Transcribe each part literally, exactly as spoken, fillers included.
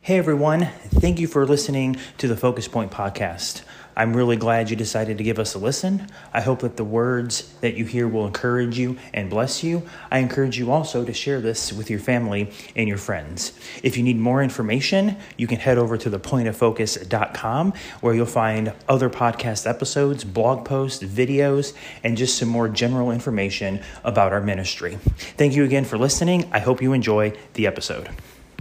Hey everyone, thank you for listening to the Focus Point podcast. I'm really glad you decided to give us a listen. I hope that the words that you hear will encourage you and bless you. I encourage you also to share this with your family and your friends. If you need more information, you can head over to the point of focus dot com where you'll find other podcast episodes, blog posts, videos, and just some more general information about our ministry. Thank you again for listening. I hope you enjoy the episode.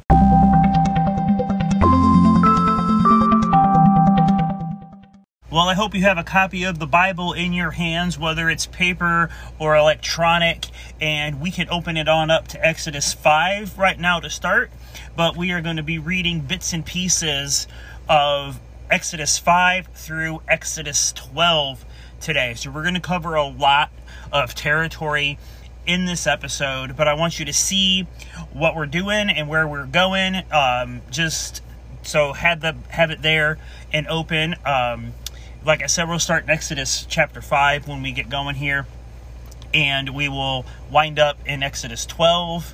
Well, I hope you have a copy of the Bible in your hands, whether it's paper or electronic, and we can open it on up to Exodus five right now to start, but we are going to be reading bits and pieces of Exodus five through Exodus twelve today. So we're going to cover a lot of territory in this episode, but I want you to see what we're doing and where we're going. Um, just so have the have it there and open. Um, Like I said, we'll start in Exodus chapter five when we get going here, and we will wind up in Exodus twelve.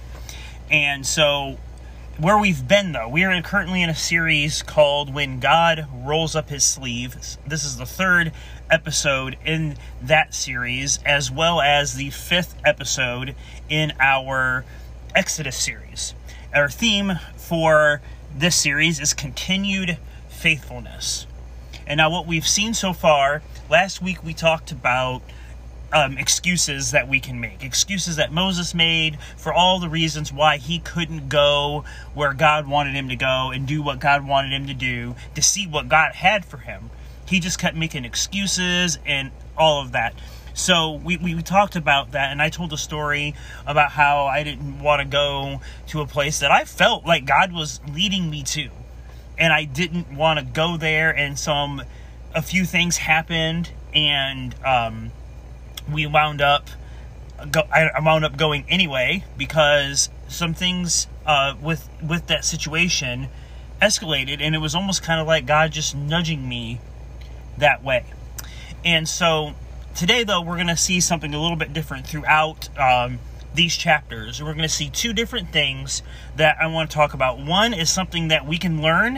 And so where we've been, though, we are currently in a series called When God Rolls Up His Sleeves. This is the third episode in that series, as well as the fifth episode in our Exodus series. Our theme for this series is continued faithfulness. And now what we've seen so far, last week we talked about um, excuses that we can make. Excuses that Moses made for all the reasons why he couldn't go where God wanted him to go and do what God wanted him to do to see what God had for him. He just kept making excuses and all of that. So we, we talked about that, and I told a story about how I didn't want to go to a place that I felt like God was leading me to. And I didn't want to go there, and some, a few things happened, and um, we wound up, go, I wound up going anyway, because some things uh, with with that situation escalated, and it was almost kind of like God just nudging me that way. And so today, though, we're going to see something a little bit different throughout um, these chapters. We're going to see two different things that I want to talk about. One is something that we can learn,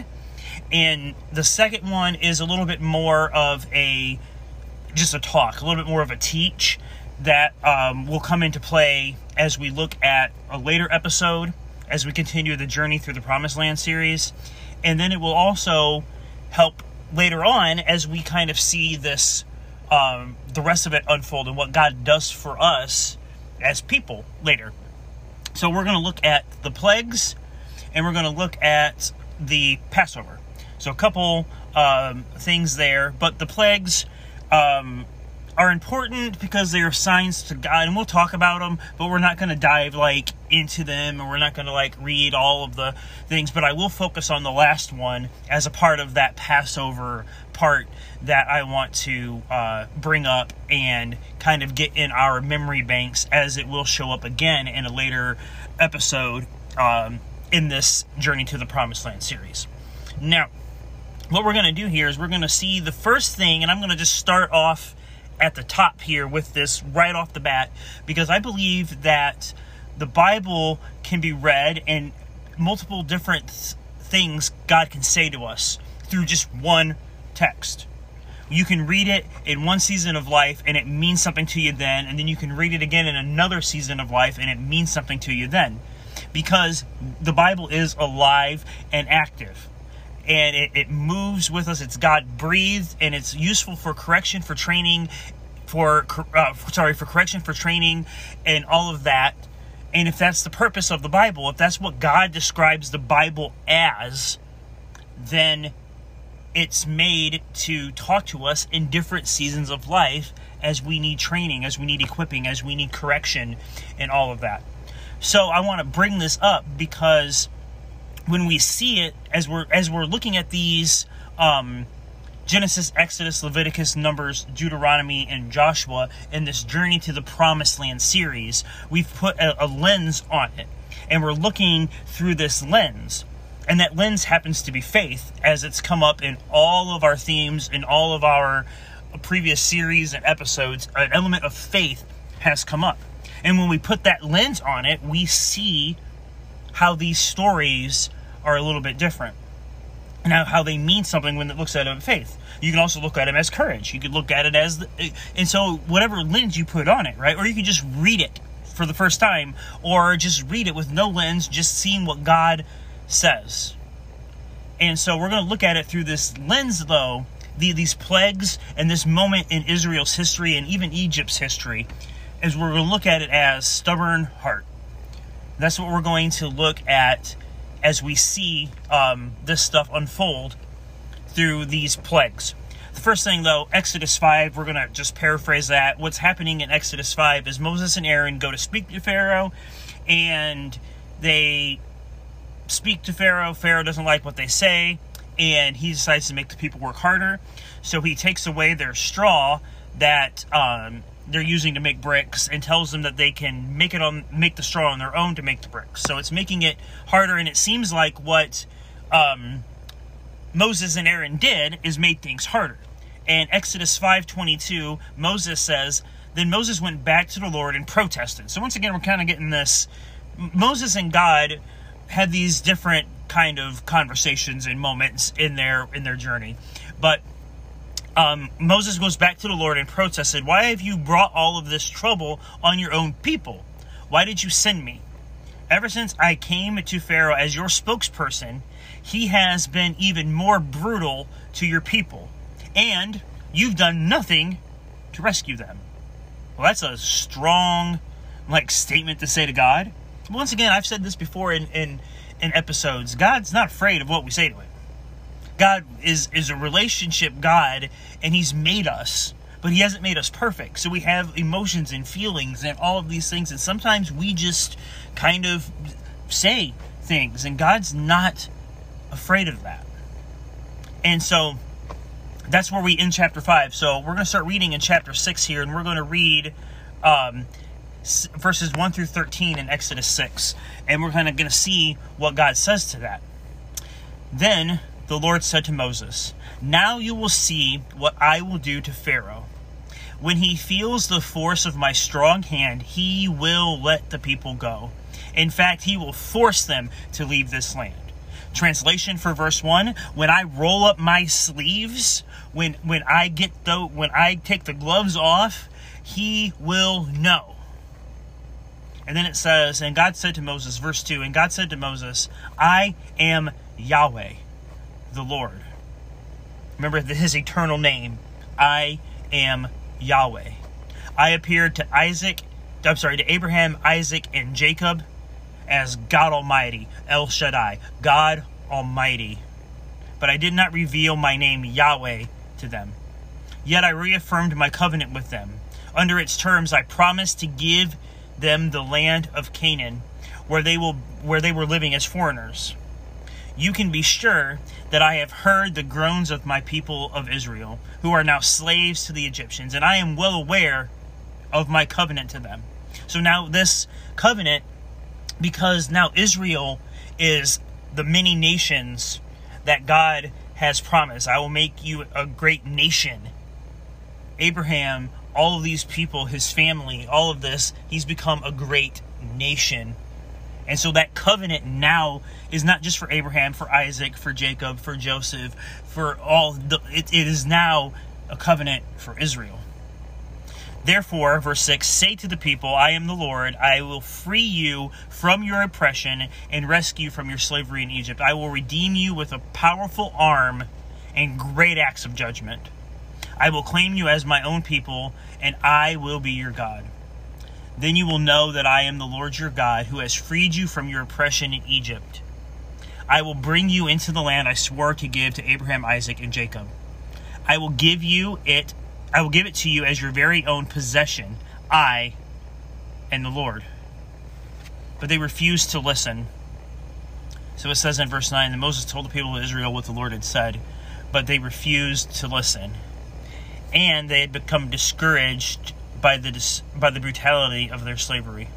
and the second one is a little bit more of a just a talk, a little bit more of a teach that um, will come into play as we look at a later episode, as we continue the Journey Through the Promised Land series. And then it will also help later on as we kind of see this um, the rest of it unfold and what God does for us as people later. So we're going to look at the plagues, and we're going to look at the Passover. So a couple um, things there, but the plagues um, are important because they are signs to God, and we'll talk about them, but we're not going to dive like into them, and we're not going to like read all of the things, but I will focus on the last one as a part of that Passover part that I want to uh, bring up and kind of get in our memory banks, as it will show up again in a later episode um, in this Journey to the Promised Land series. Now, what we're going to do here is we're going to see the first thing, and I'm going to just start off at the top here with this right off the bat, because I believe that the Bible can be read and multiple different th- things God can say to us through just one text. You can read it in one season of life and it means something to you then, and then you can read it again in another season of life and it means something to you then, because the Bible is alive and active. And it, it moves with us. It's God-breathed, and it's useful for correction, for training, for uh, sorry, for correction, for training, and all of that. And if that's the purpose of the Bible, if that's what God describes the Bible as, then it's made to talk to us in different seasons of life as we need training, as we need equipping, as we need correction, and all of that. So I want to bring this up because when we see it, as we're as we're looking at these um, Genesis, Exodus, Leviticus, Numbers, Deuteronomy, and Joshua in this Journey to the Promised Land series, we've put a, a lens on it, and we're looking through this lens. And that lens happens to be faith, as it's come up in all of our themes, in all of our previous series and episodes. An element of faith has come up. And when we put that lens on it, we see how these stories are a little bit different. now how they mean something when it looks at it with faith. You can also look at them as courage. You could look at it as, the, and so whatever lens you put on it, right? Or you could just read it for the first time, or just read it with no lens, just seeing what God says. And so we're going to look at it through this lens, though, the, these plagues and this moment in Israel's history and even Egypt's history, as we're going to look at it as stubborn heart. That's what we're going to look at as we see um, this stuff unfold through these plagues. The first thing, though, Exodus five, we're going to just paraphrase that. What's happening in Exodus five is Moses and Aaron go to speak to Pharaoh, and they speak to Pharaoh. Pharaoh doesn't like what they say, and he decides to make the people work harder. So he takes away their straw that um, they're using to make bricks, and tells them that they can make it on make the straw on their own to make the bricks. So it's making it harder, and it seems like what um, Moses and Aaron did is made things harder. And Exodus five twenty-two, Moses says, "Then Moses went back to the Lord and protested." So once again, we're kind of getting this. Moses and God had these different kind of conversations and moments in their in their journey, but Um, Moses goes back to the Lord and protested, "Why have you brought all of this trouble on your own people? Why did you send me? Ever since I came to Pharaoh as your spokesperson, he has been even more brutal to your people, and you've done nothing to rescue them." Well, that's a strong, like, statement to say to God. Once again, I've said this before in, in, in episodes. God's not afraid of what we say to him. God is, is a relationship God, and he's made us, but he hasn't made us perfect. So we have emotions and feelings and all of these things, and sometimes we just kind of say things, and God's not afraid of that. And so that's where we end chapter five. So we're going to start reading in chapter six here, and we're going to read um, verses one through thirteen in Exodus six, and we're kind of going to see what God says to that. Then the Lord said to Moses, "Now you will see what I will do to Pharaoh. When he feels the force of my strong hand, he will let the people go. In fact, he will force them to leave this land." Translation for verse one, when I roll up my sleeves, when when I get the when I take the gloves off, he will know. And then it says, and God said to Moses, verse two, and God said to Moses, "I am Yahweh, the Lord." Remember his eternal name. I am Yahweh. I appeared to Isaac, I'm sorry, to Abraham, Isaac, and Jacob as God Almighty, El Shaddai, God Almighty. But I did not reveal my name Yahweh to them. Yet I reaffirmed my covenant with them. Under its terms, I promised to give them the land of Canaan, where they will where they were living as foreigners. You can be sure that I have heard the groans of my people of Israel, who are now slaves to the Egyptians, and I am well aware of my covenant to them. So now this covenant, because now Israel is the many nations that God has promised. I will make you a great nation. Abraham, all of these people, his family, all of this, he's become a great nation. And so that covenant now is not just for Abraham, for Isaac, for Jacob, for Joseph, for all. The, it, it is now a covenant for Israel. Therefore, verse six, say to the people, I am the Lord. I will free you from your oppression and rescue you from your slavery in Egypt. I will redeem you with a powerful arm and great acts of judgment. I will claim you as my own people, and I will be your God. Then you will know that I am the Lord your God, who has freed you from your oppression in Egypt. I will bring you into the land I swore to give to Abraham, Isaac, and Jacob. I will give you it. I will give it to you as your very own possession. I am the Lord. But they refused to listen. So it says in verse nine that Moses told the people of Israel what the Lord had said, but they refused to listen. And they had become discouraged by the by the brutality of their slavery.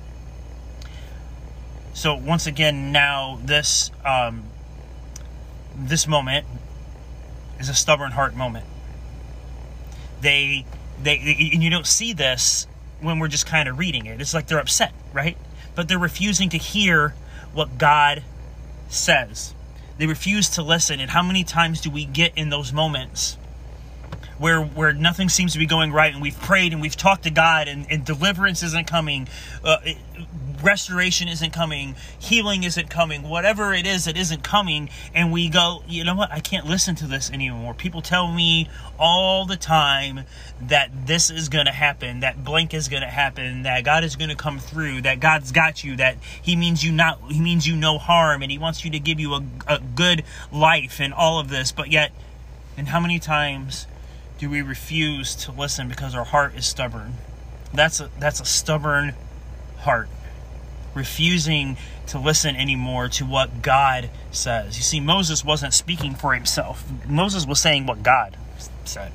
So once again, now this um, this moment is a stubborn heart moment. They they and you don't see this when we're just kind of reading it. It's like they're upset, right? But they're refusing to hear what God says. They refuse to listen. And how many times do we get in those moments where where nothing seems to be going right, and we've prayed and we've talked to God, and, and deliverance isn't coming, uh, it, restoration isn't coming, healing isn't coming, whatever it is that isn't coming, and we go, you know what, I can't listen to this anymore. People tell me all the time that this is going to happen, that blank is going to happen, that God is going to come through, that God's got you, that he means you not, he means you no harm, and he wants you to give you a, a good life and all of this. But yet, and how many times do we refuse to listen because our heart is stubborn? That's a, that's a stubborn heart. Refusing to listen anymore to what God says. You see, Moses wasn't speaking for himself. Moses was saying what God said.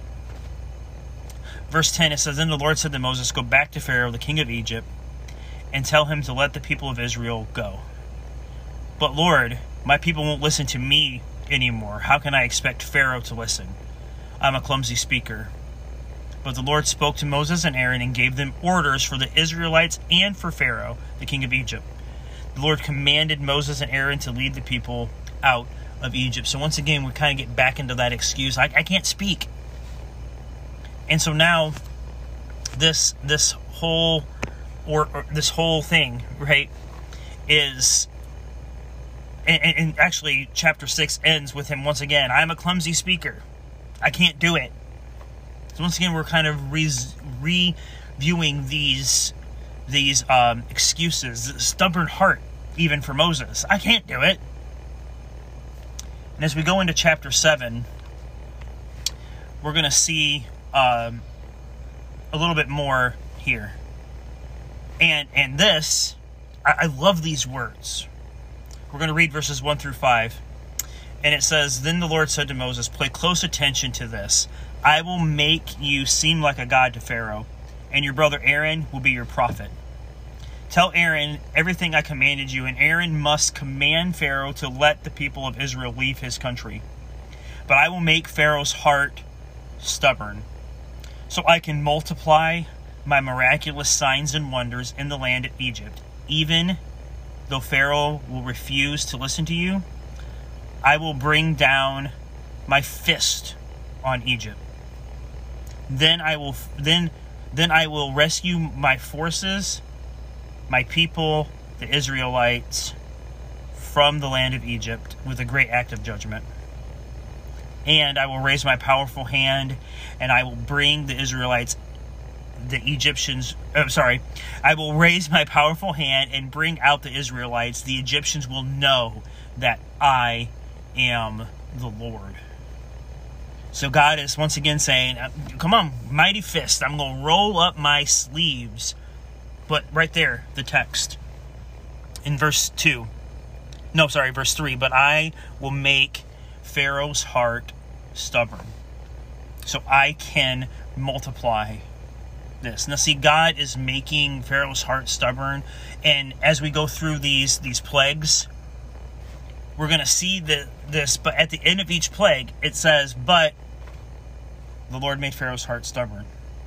Verse ten, it says, Then the Lord said to Moses, Go back to Pharaoh, the king of Egypt, and tell him to let the people of Israel go. But Lord, my people won't listen to me anymore. How can I expect Pharaoh to listen? I'm a clumsy speaker. But the Lord spoke to Moses and Aaron and gave them orders for the Israelites and for Pharaoh, the king of Egypt. The Lord commanded Moses and Aaron to lead the people out of Egypt. So once again, we kind of get back into that excuse. I, I can't speak. And so now, this this whole or, or this whole thing, right, is, and, and actually, chapter six ends with him once again. I'm a clumsy speaker. I can't do it. So once again, we're kind of re- reviewing these these um, excuses, stubborn heart, even for Moses. I can't do it. And as we go into chapter seven, we're going to see um, a little bit more here. And and this, I, I love these words. We're going to read verses one through five. And it says, Then the Lord said to Moses, Pay close attention to this. I will make you seem like a god to Pharaoh, and your brother Aaron will be your prophet. Tell Aaron everything I commanded you, and Aaron must command Pharaoh to let the people of Israel leave his country. But I will make Pharaoh's heart stubborn, so I can multiply my miraculous signs and wonders in the land of Egypt. Even though Pharaoh will refuse to listen to you, I will bring down my fist on Egypt. Then I will then then I will rescue my forces, my people, the Israelites, from the land of Egypt with a great act of judgment. And I will raise my powerful hand, and I will bring the Israelites, the Egyptians, oh, sorry, I will raise my powerful hand and bring out the Israelites. The Egyptians will know that I am the Lord. So God is once again saying, come on, mighty fist, I'm going to roll up my sleeves. But right there, the text in verse two. No, sorry, verse three. But I will make Pharaoh's heart stubborn, so I can multiply this. Now see, God is making Pharaoh's heart stubborn. And as we go through these, these plagues, we're going to see the, this. But at the end of each plague, it says, but the Lord made Pharaoh's heart stubborn.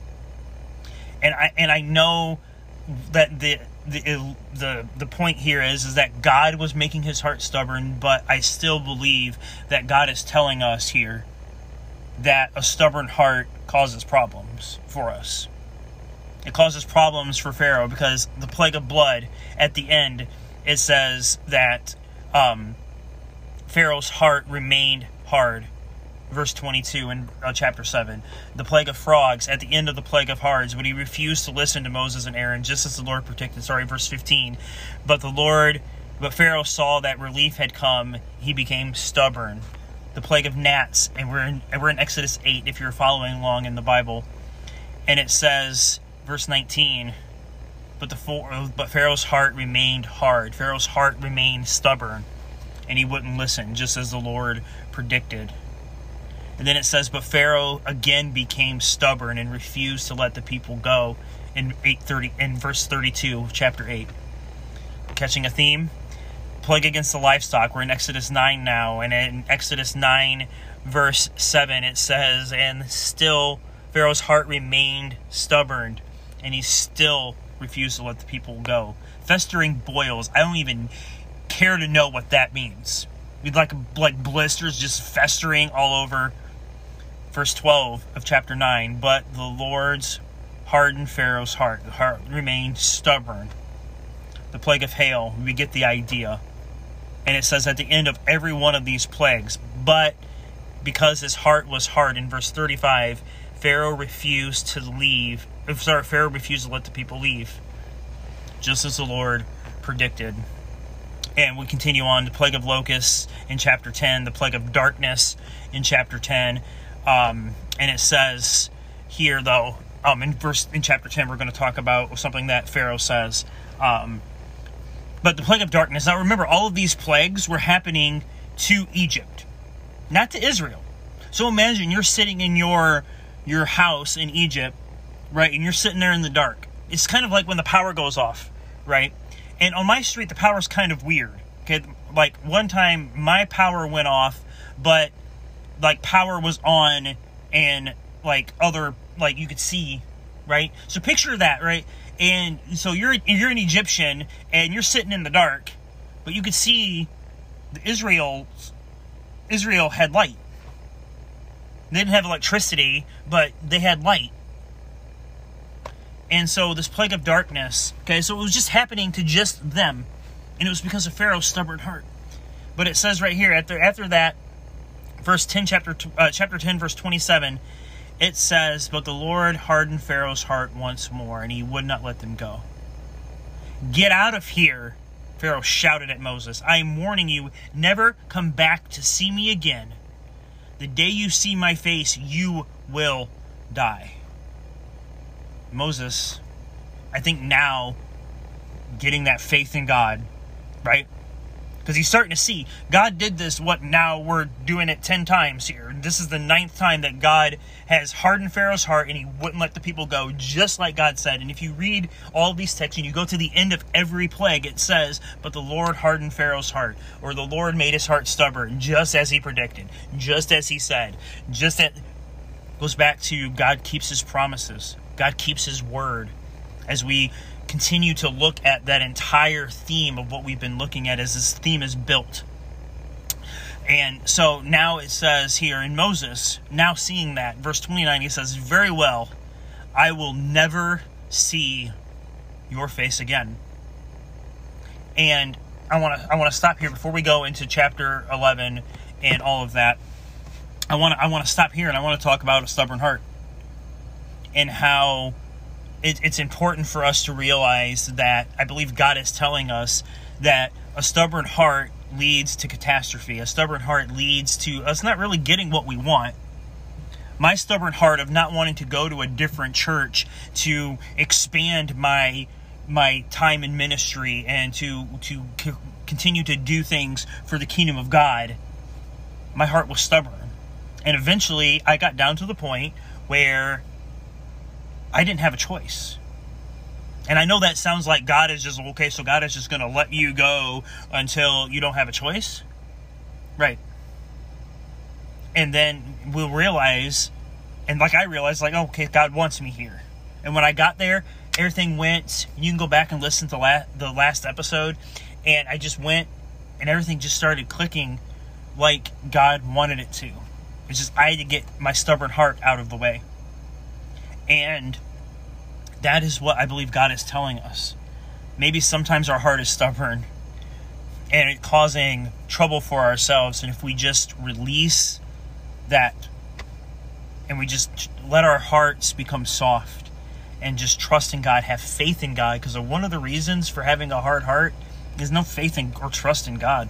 And I and I know that the the the the point here is is that God was making his heart stubborn, but I still believe that God is telling us here that a stubborn heart causes problems for us. It causes problems for Pharaoh, because the plague of blood at the end, it says that um, Pharaoh's heart remained hard. Verse twenty-two in uh, chapter seven. The plague of frogs, at the end of the plague of hards, but he refused to listen to Moses and Aaron, just as the Lord predicted. Sorry, verse fifteen. But the Lord, but Pharaoh saw that relief had come. He became stubborn. The plague of gnats, and we're in, and we're in Exodus eight, if you're following along in the Bible. And it says, verse nineteen, but the but Pharaoh's heart remained hard. Pharaoh's heart remained stubborn, and he wouldn't listen, just as the Lord predicted. And then it says, but Pharaoh again became stubborn and refused to let the people go in eight thirty in verse thirty-two of chapter eight. Catching a theme? Plague against the livestock. We're in Exodus nine now, and in Exodus nine verse seven it says, and still Pharaoh's heart remained stubborn, and he still refused to let the people go. Festering boils. I don't even care to know what that means. with like like blisters just festering all over. Verse twelve of chapter nine. But the Lord's hardened Pharaoh's heart. The heart remained stubborn. The plague of hail, we get the idea. And it says at the end of every one of these plagues, but because his heart was hard, in verse thirty-five, Pharaoh refused to leave. Sorry, Pharaoh refused to let the people leave, just as the Lord predicted. And we continue on, the plague of locusts in chapter ten, the plague of darkness in chapter ten. Um, and it says here, though, um, in verse in chapter ten, we're going to talk about something that Pharaoh says. Um, but the plague of darkness. Now, remember, all of these plagues were happening to Egypt, not to Israel. So imagine you're sitting in your your house in Egypt, right? And you're sitting there in the dark. It's kind of like when the power goes off, right? And on my street, the power's kind of weird. Okay, like one time my power went off, but like power was on, and like other like you could see, right? So picture that, right? And so you're you're an Egyptian and you're sitting in the dark, but you could see the Israel Israel had light. They didn't have electricity, but they had light. And so this plague of darkness, okay, so it was just happening to just them. And it was because of Pharaoh's stubborn heart. But it says right here, after after that, verse ten, chapter uh, chapter ten, verse twenty-seven, it says, but the Lord hardened Pharaoh's heart once more, and he would not let them go. Get out of here, Pharaoh shouted at Moses. I am warning you, never come back to see me again. The day you see my face, you will die. Moses, I think now, getting that faith in God, right? Because he's starting to see, God did this, what, now we're doing it ten times here. This is the ninth time that God has hardened Pharaoh's heart and he wouldn't let the people go, just like God said. And if you read all of these texts and you go to the end of every plague, it says, but the Lord hardened Pharaoh's heart, or the Lord made his heart stubborn, just as he predicted, just as he said. Just that goes back to God keeps his promises. God keeps his word. As we continue to look at that entire theme of what we've been looking at as this theme is built. And so now it says here in Moses, now seeing that, verse twenty-nine, he says, very well, I will never see your face again. And I want to I want to stop here before we go into chapter eleven and all of that. I want to I want to stop here and I want to talk about a stubborn heart and how It, it's important for us to realize that I believe God is telling us that a stubborn heart leads to catastrophe. A stubborn heart leads to us not really getting what we want. My stubborn heart of not wanting to go to a different church to expand my my time in ministry and to to c- continue to do things for the kingdom of God, my heart was stubborn. And eventually I got down to the point where I didn't have a choice. And I know that sounds like God is just, okay, so God is just going to let you go until you don't have a choice. Right. And then we'll realize, and like I realized, like, okay, God wants me here. And when I got there, everything went, you can go back and listen to la- the last episode, and I just went, and everything just started clicking like God wanted it to. It's just, I had to get my stubborn heart out of the way. And that is what I believe God is telling us. Maybe sometimes our heart is stubborn and it's causing trouble for ourselves. And if we just release that and we just let our hearts become soft and just trust in God, have faith in God, because one of the reasons for having a hard heart is no faith in or trust in God.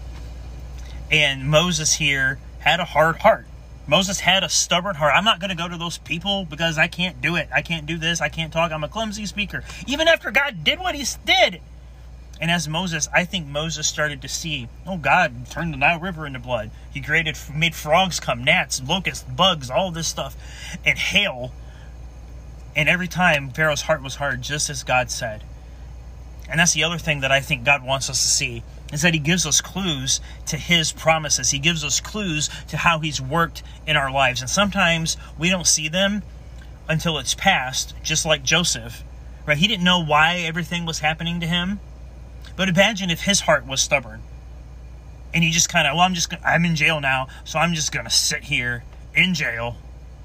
And Moses here had a hard heart. Moses had a stubborn heart. I'm not going to go to those people because I can't do it. I can't do this. I can't talk. I'm a clumsy speaker. Even after God did what he did. And as Moses, I think Moses started to see, oh, God turned the Nile River into blood. He created, made frogs come, gnats, locusts, bugs, all this stuff, and hail. And every time Pharaoh's heart was hard, just as God said. And that's the other thing that I think God wants us to see, is that he gives us clues to his promises. He gives us clues to how he's worked in our lives. And sometimes we don't see them until it's past, just like Joseph. Right? He didn't know why everything was happening to him. But imagine if his heart was stubborn. And he just kind of, well, I'm just, I'm in jail now, so I'm just going to sit here in jail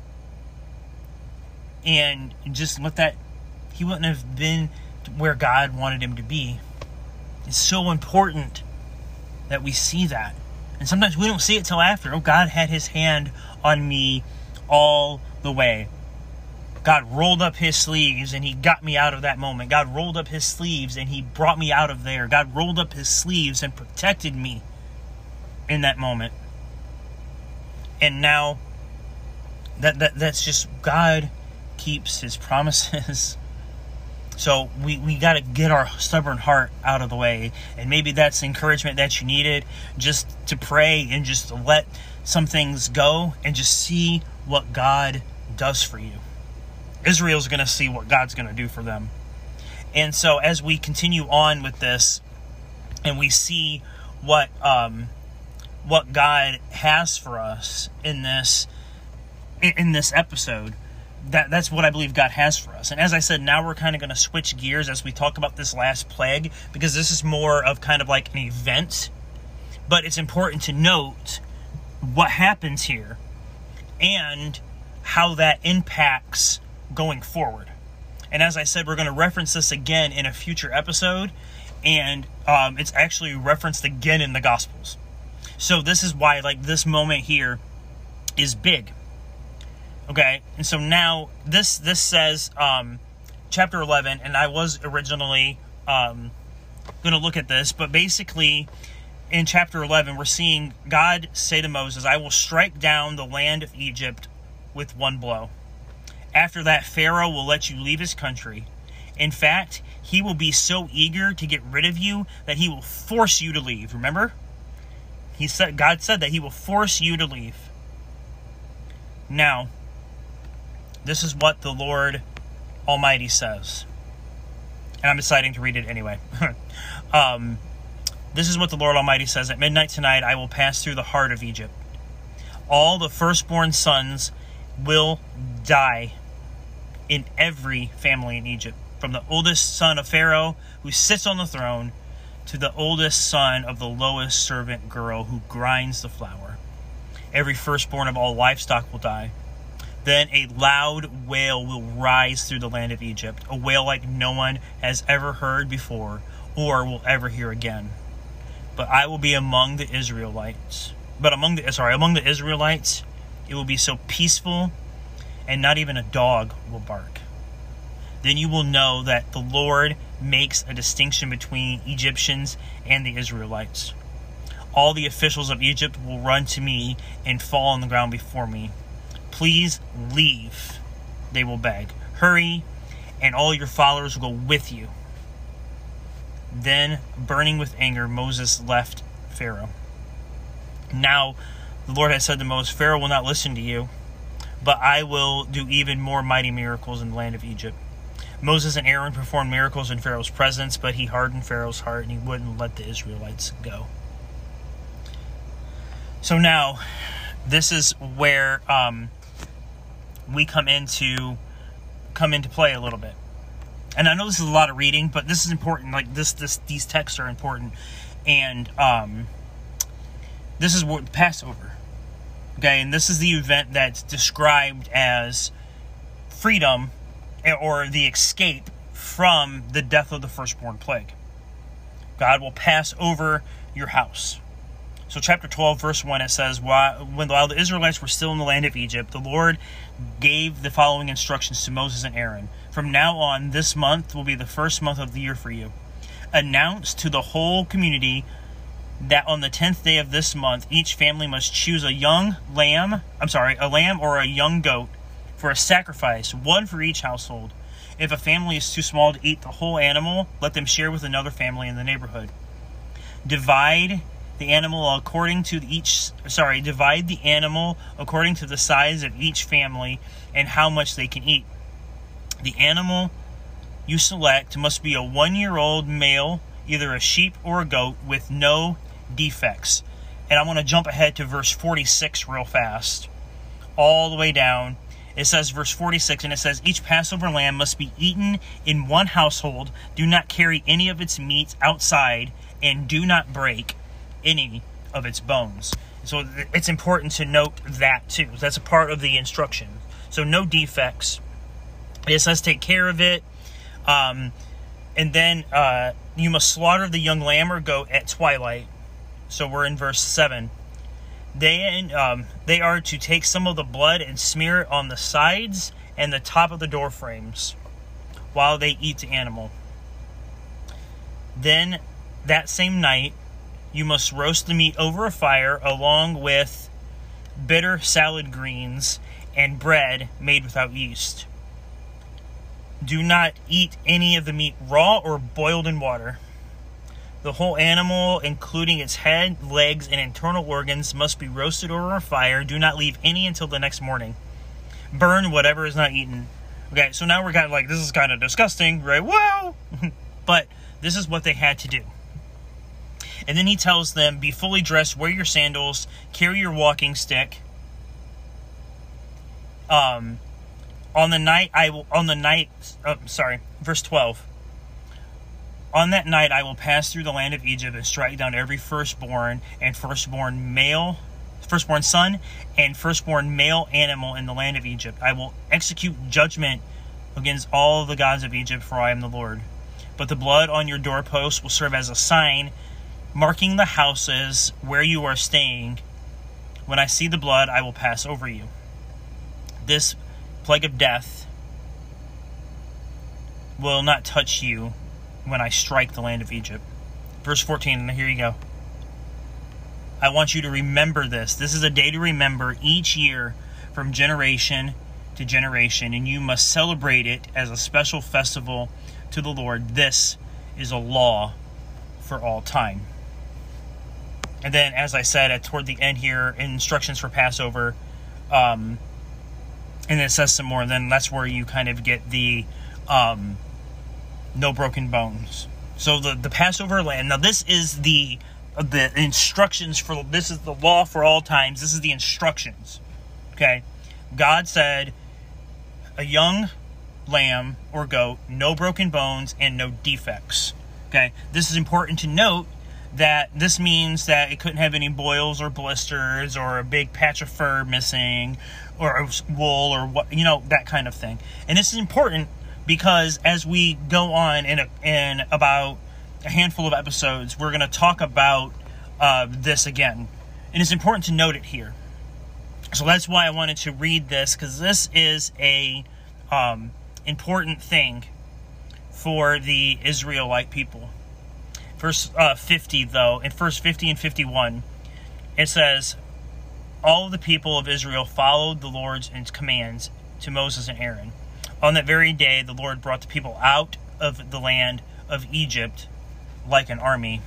and just let that, he wouldn't have been where God wanted him to be. It's so important that we see that. And sometimes we don't see it till after. Oh, God had his hand on me all the way. God rolled up his sleeves and he got me out of that moment. God rolled up his sleeves and he brought me out of there. God rolled up his sleeves and protected me in that moment. And now that, that that's just, God keeps his promises. So we, we got to get our stubborn heart out of the way. And maybe that's the encouragement that you needed, just to pray and just to let some things go and just see what God does for you. Israel's going to see what God's going to do for them. And so as we continue on with this and we see what um, what God has for us in this in this episode, that that's what I believe God has for us. And as I said, now we're kind of going to switch gears as we talk about this last plague, because this is more of kind of like an event. But it's important to note what happens here and how that impacts going forward. And as I said, we're going to reference this again in a future episode, and um, it's actually referenced again in the Gospels. So this is why, like, this moment here is big. Okay, and so now this this says um, chapter eleven, and I was originally um, going to look at this, but basically in chapter eleven, we're seeing God say to Moses, "I will strike down the land of Egypt with one blow. After that, Pharaoh will let you leave his country. In fact, he will be so eager to get rid of you that he will force you to leave." Remember? He said, God said that he will force you to leave. Now, this is what the Lord Almighty says. And I'm deciding to read it anyway. um, this is what the Lord Almighty says. "At midnight tonight, I will pass through the heart of Egypt. All the firstborn sons will die in every family in Egypt, from the oldest son of Pharaoh who sits on the throne to the oldest son of the lowest servant girl who grinds the flour. Every firstborn of all livestock will die. Then a loud wail will rise through the land of Egypt, a wail like no one has ever heard before or will ever hear again. But I will be among the Israelites. But among the sorry, among the Israelites, it will be so peaceful, and not even a dog will bark. Then you will know that the Lord makes a distinction between Egyptians and the Israelites. All the officials of Egypt will run to me and fall on the ground before me. Please leave, they will beg. Hurry, and all your followers will go with you." Then, burning with anger, Moses left Pharaoh. Now, the Lord had said to Moses, "Pharaoh will not listen to you, but I will do even more mighty miracles in the land of Egypt." Moses and Aaron performed miracles in Pharaoh's presence, but he hardened Pharaoh's heart and he wouldn't let the Israelites go. So now, this is where um, we come into come into play a little bit. And I know this is a lot of reading, but this is important. Like this, this these texts are important, and um, this is what Passover. Okay, and this is the event that's described as freedom, or the escape from the death of the firstborn plague. God will pass over your house. So chapter twelve, verse one, it says, while, when, while the Israelites were still in the land of Egypt, the Lord gave the following instructions to Moses and Aaron. "From now on, this month will be the first month of the year for you. Announce to the whole community that on the tenth day of this month, each family must choose a young lamb, I'm sorry, a lamb or a young goat for a sacrifice, one for each household. If a family is too small to eat the whole animal, let them share with another family in the neighborhood. Divide the animal according to each, sorry, divide the animal according to the size of each family and how much they can eat. The animal you select must be a one-year-old male, either a sheep or a goat, with no defects." And I want to jump ahead to verse forty-six real fast, all the way down. It says, verse forty-six, and it says, "Each Passover lamb must be eaten in one household. Do not carry any of its meat outside, and do not break any of its bones. So it's important to note that too. That's a part of the instruction. So no defects. It says take care of it. Um, and then uh, you must slaughter the young lamb or goat at twilight. So we're in verse seven. They, um, they are to take some of the blood and smear it on the sides and the top of the door frames while they eat the animal. Then that same night you must roast the meat over a fire along with bitter salad greens and bread made without yeast. Do not eat any of the meat raw or boiled in water. The whole animal, including its head, legs, and internal organs, must be roasted over a fire. Do not leave any until the next morning. Burn whatever is not eaten. Okay, so now we're kind of like, this is kind of disgusting, right? Whoa! But this is what they had to do. And then he tells them, be fully dressed, wear your sandals, carry your walking stick. Um, on the night, I will, on the night, oh, sorry, verse twelve. On that night I will pass through the land of Egypt and strike down every firstborn and firstborn male, firstborn son and firstborn male animal in the land of Egypt. I will execute judgment against all the gods of Egypt, for I am the Lord. But the blood on your doorposts will serve as a sign, marking the houses where you are staying. When I see the blood, I will pass over you. This plague of death will not touch you when I strike the land of Egypt. Verse fourteen, and here you go. I want you to remember this. This is a day to remember each year from generation to generation, and you must celebrate it as a special festival to the Lord. This is a law for all time. And then, as I said, at toward the end here, instructions for Passover, um, and it says some more, and then that's where you kind of get the um, no broken bones. So the, the Passover lamb, now this is the the instructions for, this is the law for all times. This is the instructions. Okay? God said, a young lamb or goat, no broken bones, and no defects. Okay? This is important to note, that this means that it couldn't have any boils or blisters or a big patch of fur missing or wool or what, you know, that kind of thing. And this is important because as we go on in, a, in about a handful of episodes, we're going to talk about uh, this again. And it's important to note it here. So that's why I wanted to read this, because this is a um, important thing for the Israelite people. Verse uh, fifty, though, in verse fifty and fifty-one, it says, all of the people of Israel followed the Lord's commands to Moses and Aaron. On that very day, the Lord brought the people out of the land of Egypt like an army.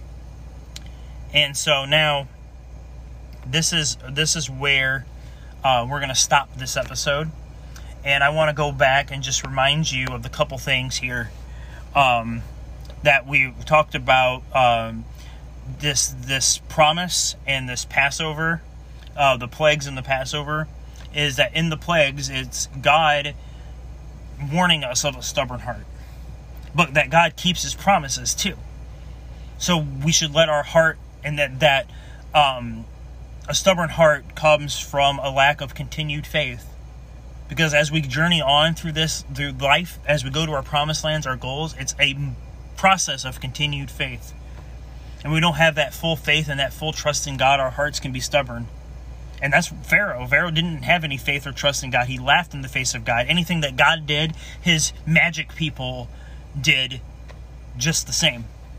And so now, this is this is where uh, we're going to stop this episode. And I want to go back and just remind you of the couple things here. Um... that we talked about, um, this this promise and this Passover, uh, the plagues in the Passover, is that in the plagues, it's God warning us of a stubborn heart. But that God keeps his promises too. So we should let our heart, and that, that um, a stubborn heart comes from a lack of continued faith. Because as we journey on through this, through life, as we go to our promised lands, our goals, it's a process of continued faith. And we don't have that full faith and that full trust in God, our hearts can be stubborn. And that's Pharaoh. Pharaoh didn't have any faith or trust in God. He laughed in the face of God. Anything that God did, his magic people did just the same.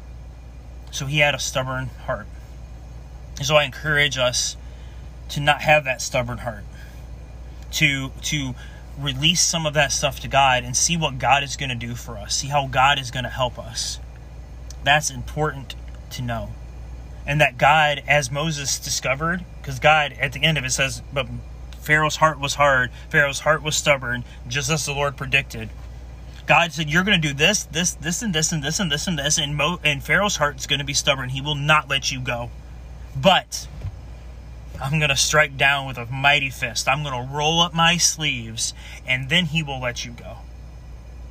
So he had a stubborn heart. And so I encourage us to not have that stubborn heart. To, to release some of that stuff to God and see what God is going to do for us. See how God is going to help us. That's important to know. And that God, as Moses discovered, because God, at the end of it says, but Pharaoh's heart was hard, Pharaoh's heart was stubborn, just as the Lord predicted. God said, you're going to do this, this, this, and this, and this, and this, and this, and, Mo- and Pharaoh's heart is going to be stubborn. He will not let you go. But I'm going to strike down with a mighty fist. I'm going to roll up my sleeves, and then he will let you go.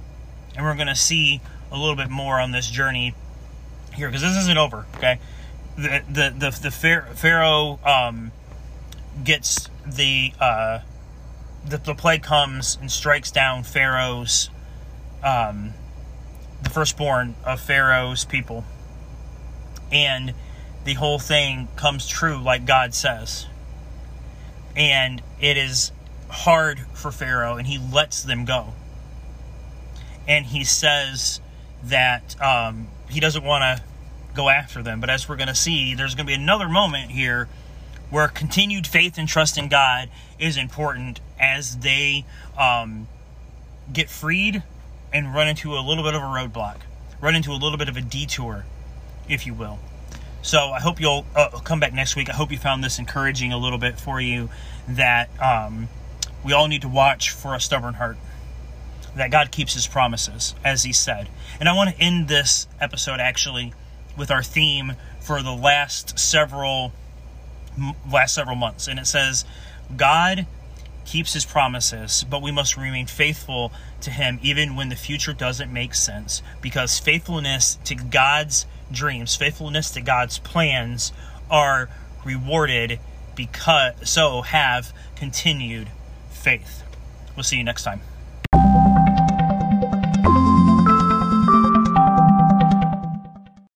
And we're going to see a little bit more on this journey here, because this isn't over, okay? the the the, the Pharaoh um, gets the, uh, the the plague comes and strikes down Pharaoh's um, the firstborn of Pharaoh's people, and the whole thing comes true like God says, and it is hard for Pharaoh, and he lets them go, and he says that um, he doesn't want to go after them. But as we're going to see, there's going to be another moment here where continued faith and trust in God is important as they um, get freed and run into a little bit of a roadblock, run into a little bit of a detour, if you will. So I hope you'll uh, come back next week. I hope you found this encouraging a little bit for you, that um, we all need to watch for a stubborn heart, that God keeps his promises, as he said. And I want to end this episode actually with our theme for the last several last several months. And it says, God keeps his promises, but we must remain faithful to him even when the future doesn't make sense, because faithfulness to God's dreams, faithfulness to God's plans are rewarded, because so have continued faith. We'll see you next time.